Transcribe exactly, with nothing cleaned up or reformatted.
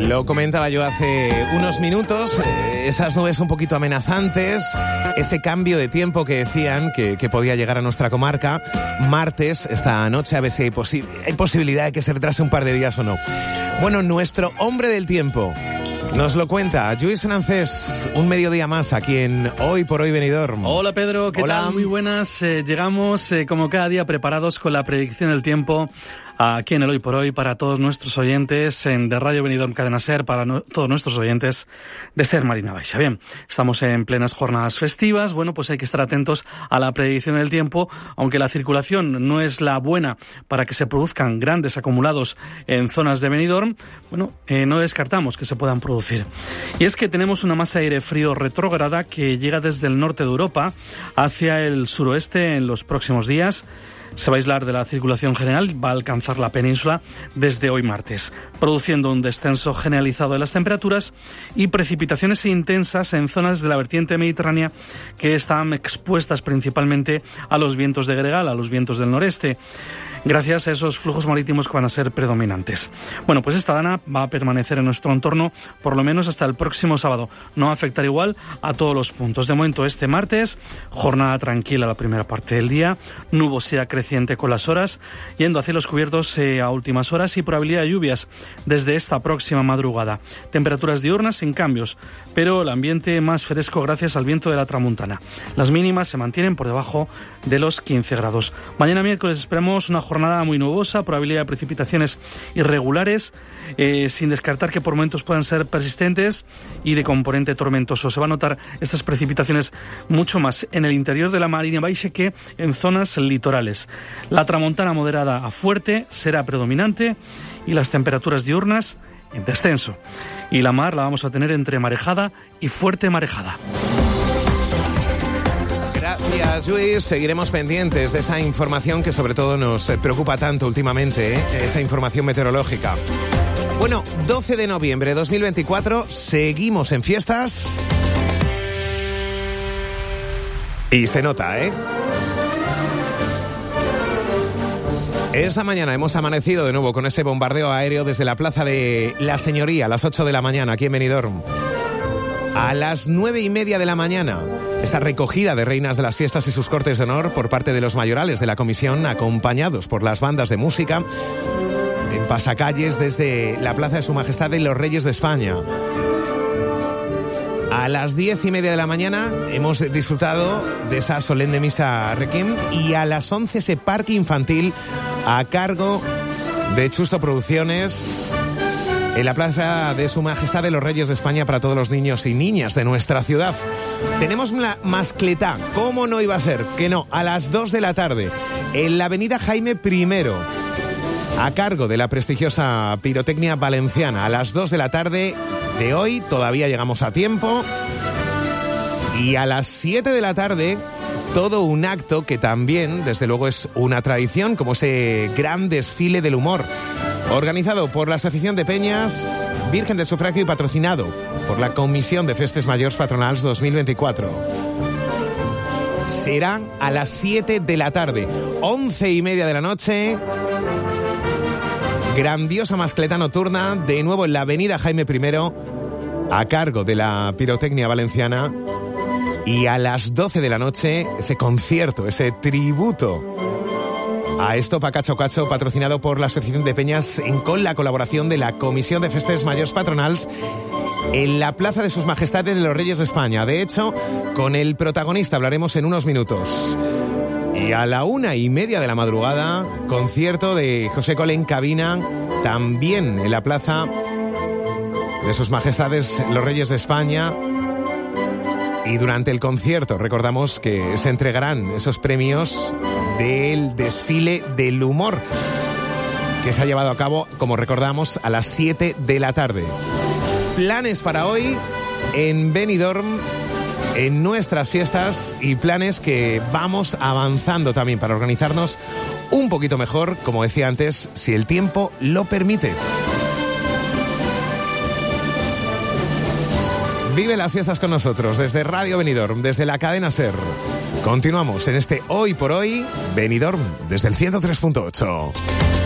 Lo comentaba yo hace unos minutos, eh, esas nubes un poquito amenazantes, ese cambio de tiempo que decían que, que podía llegar a nuestra comarca martes, esta noche, a ver si hay, posi- hay posibilidad de que se retrase un par de días o no. Bueno, nuestro hombre del tiempo nos lo cuenta Lluís Francés, un mediodía más aquí en Hoy por Hoy Benidorm. Hola Pedro, ¿qué Hola. tal? Muy buenas. Eh, llegamos eh, como cada día preparados con la predicción del tiempo aquí en el Hoy por Hoy para todos nuestros oyentes en de Radio Benidorm Cadena Ser, para no, todos nuestros oyentes de Ser Marina Baixa. Bien, estamos en plenas jornadas festivas, bueno, pues hay que estar atentos a la predicción del tiempo, aunque la circulación no es la buena para que se produzcan grandes acumulados en zonas de Benidorm, bueno, eh, no descartamos que se puedan producir. Y es que tenemos una masa de aire frío retrógrada que llega desde el norte de Europa hacia el suroeste en los próximos días. Se va a aislar de la circulación general, va a alcanzar la península desde hoy martes, produciendo un descenso generalizado de las temperaturas y precipitaciones intensas en zonas de la vertiente mediterránea que están expuestas principalmente a los vientos de gregal, a los vientos del noreste, gracias a esos flujos marítimos que van a ser predominantes. Bueno, pues esta dana va a permanecer en nuestro entorno por lo menos hasta el próximo sábado. No va a afectar igual a todos los puntos. De momento, este martes, jornada tranquila la primera parte del día, nubosidad creciente con las horas, yendo hacia los cubiertos eh, a últimas horas y probabilidad de lluvias desde esta próxima madrugada. Temperaturas diurnas sin cambios, pero el ambiente más fresco gracias al viento de la tramuntana. Las mínimas se mantienen por debajo de los quince grados. Mañana miércoles esperamos una jornada muy nubosa, probabilidad de precipitaciones irregulares, eh, sin descartar que por momentos puedan ser persistentes y de componente tormentoso. Se va a notar estas precipitaciones mucho más en el interior de la Marina Baixa que en zonas litorales. La tramontana moderada a fuerte será predominante y las temperaturas diurnas en descenso. Y la mar la vamos a tener entre marejada y fuerte marejada. Gracias, Lluís. Seguiremos pendientes de esa información que sobre todo nos preocupa tanto últimamente, ¿eh? Esa información meteorológica. Bueno, doce de noviembre de dos mil veinticuatro, seguimos en fiestas. Y se nota, ¿eh? Esta mañana hemos amanecido de nuevo con ese bombardeo aéreo desde la Plaza de la Señoría a las ocho de la mañana aquí en Benidorm. A las nueve y media de la mañana, esa recogida de reinas de las fiestas y sus cortes de honor por parte de los mayorales de la comisión, acompañados por las bandas de música, en pasacalles desde la Plaza de Su Majestad de los Reyes de España. A las diez y media de la mañana hemos disfrutado de esa solemne misa Requiem y a las once ese parque infantil a cargo de Chusto Producciones en la Plaza de Su Majestad de los Reyes de España para todos los niños y niñas de nuestra ciudad. Tenemos la mascletá, ¿cómo no iba a ser? Que no, a las dos de la tarde, en la avenida Jaime primero, a cargo de la prestigiosa Pirotecnia Valenciana, a las dos de la tarde de hoy, todavía llegamos a tiempo, y a las siete de la tarde, todo un acto que también, desde luego, es una tradición, como ese gran desfile del humor, organizado por la Asociación de Peñas Virgen del Sufragio y patrocinado por la Comisión de Festes Mayors Patronals dos mil veinticuatro. Será a las siete de la tarde, once y media de la noche, grandiosa mascleta nocturna, de nuevo en la avenida Jaime primero, a cargo de la Pirotecnia Valenciana, y a las doce de la noche, ese concierto, ese tributo a Estopa Cacho Cacho, patrocinado por la Asociación de Peñas en, con la colaboración de la Comisión de Festes Mayors Patronals en la Plaza de Sus Majestades de los Reyes de España. De hecho, con el protagonista hablaremos en unos minutos. Y a la una y media de la madrugada, concierto de José Cole en cabina, también en la Plaza de Sus Majestades los Reyes de España. Y durante el concierto recordamos que se entregarán esos premios del desfile del humor que se ha llevado a cabo, como recordamos, a las siete de la tarde. Planes para hoy en Benidorm, en nuestras fiestas, y planes que vamos avanzando también para organizarnos un poquito mejor, como decía antes, si el tiempo lo permite. Vive las fiestas con nosotros desde Radio Benidorm, desde la cadena Ser. Continuamos en este Hoy por Hoy Benidorm desde el ciento tres punto ocho.